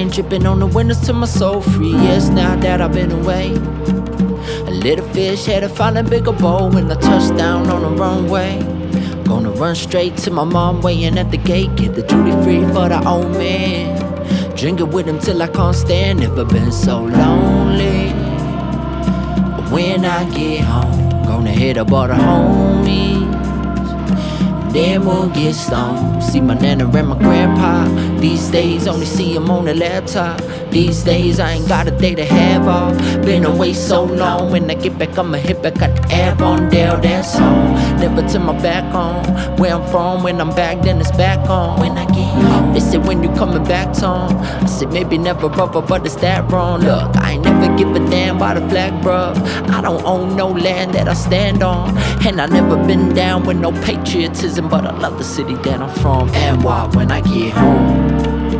Been dripping on the windows till my soul free. Yes, now that I've been away. A little fish had a falling bigger bowl when I touched down on the runway. Gonna run straight to my mom waiting at the gate. Get the duty free for the old man. Drink it with him till I can't stand. Never been so lonely. But when I get home, gonna hit up all the homies. Then we'll get stoned. See my nana and my grandpa. These days only see him on the laptop. These days I ain't got a day to have off. Been away so long. When I get back I'ma hit back. Got the app on Dale, that's home. Never turn my back on where I'm from. When I'm back then it's back on. When I get home, they said when you coming back Tom. I said maybe never brother, but is that wrong? Look, I ain't never give a damn by the flag, bruh. I don't own no land that I stand on. And I never been down with no patriotism, but I love the city that I'm from. And why when I get home.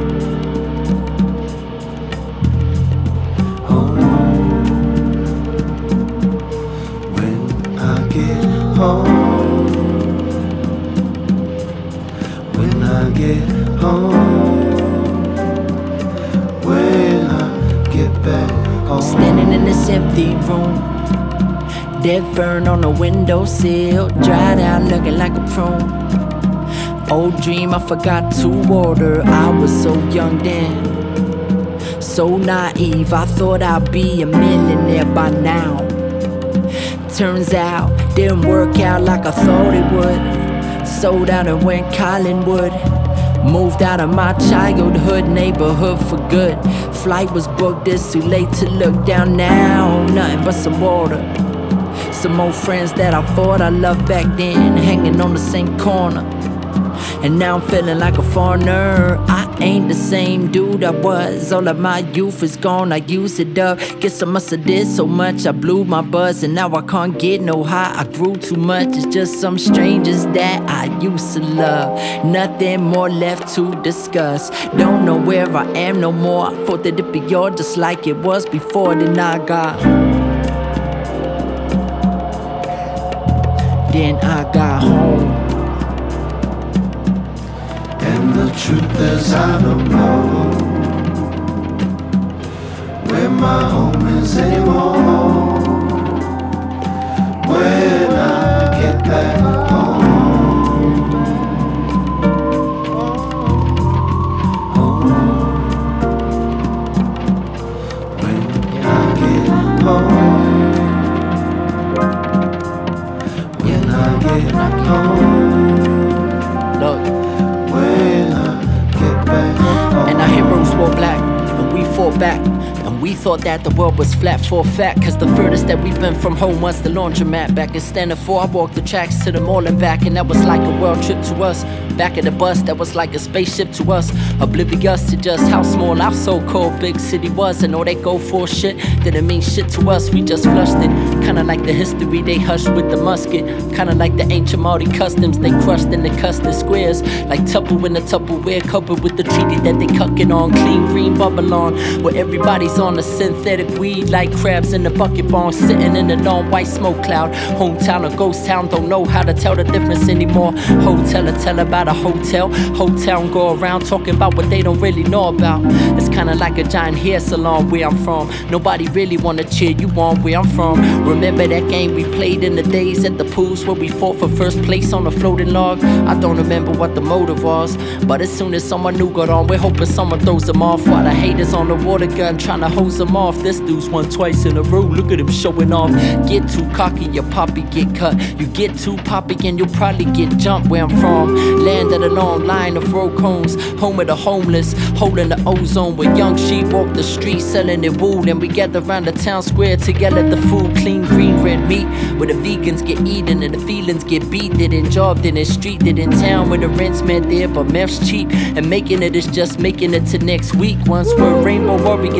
Home, when I get home, when I get back home. Standing in this empty room, dead fern on the windowsill, dried out looking like a prune. Old dream I forgot to order, I was so young then, so naive, I thought I'd be a millionaire by now. Turns out, didn't work out like I thought it would. Sold out and went Collinwood. Moved out of my childhood neighborhood for good. Flight was booked, it's too late to look down now. Nothing but some water. Some old friends that I thought I loved back then, hanging on the same corner. And now I'm feeling like a foreigner. I ain't the same dude I was. All of my youth is gone, I used it up. Guess I must have did so much, I blew my buzz. And now I can't get no high, I grew too much. It's just some strangers that I used to love. Nothing more left to discuss. Don't know where I am no more. I thought that it'd be all just like it was before. Then I got home. And the truth is I don't know where my home is anymore. When I get back home, when I get home, when I get home. Look. And our heroes wore black, and we fought back. And we thought that the world was flat for a fact. Cause the furthest that we've been from home was the laundromat. Back in Stand 4, I walked the tracks to the mall and back. And that was like a world trip to us. Back at the bus, that was like a spaceship to us. Oblivious to just how small our so-called big city was. And all they go for shit didn't mean shit to us, we just flushed it. Kinda like the history they hushed with the musket. Kinda like the ancient Maori customs they crushed in the custard squares. Like Tupperware in a Tupperware covered with the treaty that they cucking on. Clean green bubble on, where everybody's on a synthetic weed like crabs in the bucket barn, sitting in a non-white smoke cloud. Hometown or ghost town, don't know how to tell the difference anymore. Hotel or tell about a hotel. Hotel and go around talking about what they don't really know about. It's kinda like a giant hair salon where I'm from. Nobody really wanna cheer you on where I'm from. Remember that game we played in the days at the pools where we fought for first place on a floating log? I don't remember what the motive was, but as soon as someone new got on, we're hoping someone throws them off. While the haters on the water gun trying to hose them off. This dude's won twice in a row, look at him showing off. Get too cocky, your poppy get cut. You get too poppy and you'll probably get jumped where I'm from. Land of the long line of road cones, home of the homeless, holding the ozone. Where young sheep walk the streets selling their wool. And we gather around the town square together, the food, clean, green, red meat. Where the vegans get eaten and the feelings get beat. They didn't job, they didn't street, they in town. Where the rent's met there, but meth's cheap. And making it is just making it to next week. Once we're rainbow warriors, now we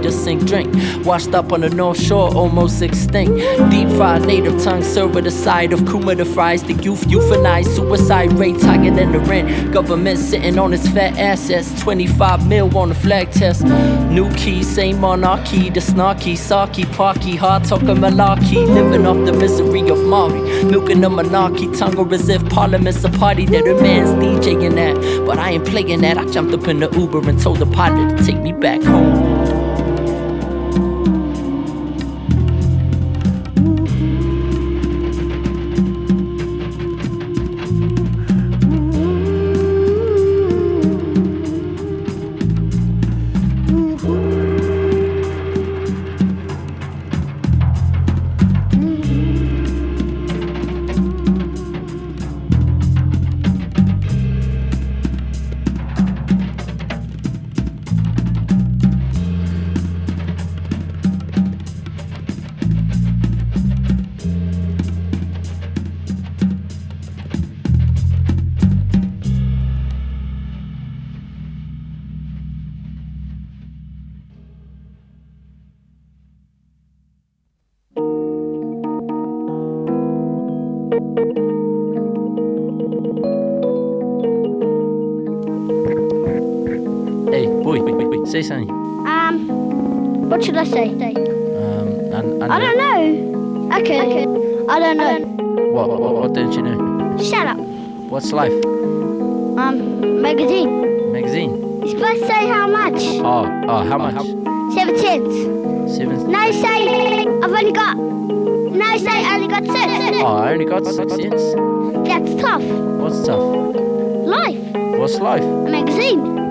to sink drink. Washed up on the North Shore, almost extinct. Deep fried native tongue served with a side of kuma to fries. The youth euthanized, suicide rates higher than the rent. Government sitting on its fat assets. 25 mil on the flag test. New key, same monarchy. The snarky, sarky, parky, hard talking malarkey. Living off the misery of Mari. Milking the monarchy, tongue as if Parliament's a party that a man's DJing at. But I ain't playing that. I jumped up in the Uber and told the pilot to take me back home. Hey, boy, say something. What should I say? I don't know. Okay. I don't know. What don't you know? Shut up. What's life? Magazine. Magazine? You're supposed to say how much. Oh, how much? 7 cents. 7. No, say I've only got. No, say I only got 6. Oh, I only got 6 cents. That's tough. What's tough? Life. What's life? A magazine.